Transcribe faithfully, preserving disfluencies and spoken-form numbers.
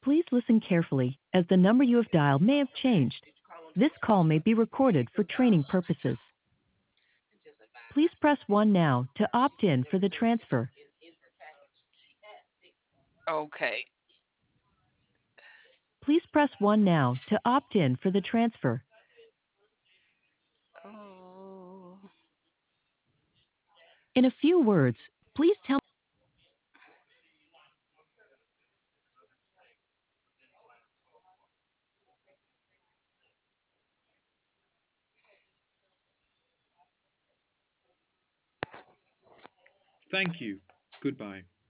Please listen carefully, as the number you have dialed may have changed. This call may be recorded for training purposes. Please press one now to opt in for the transfer. Okay. Please press one now to opt in for the transfer. Oh. In a few words, please tell. Thank you. Goodbye.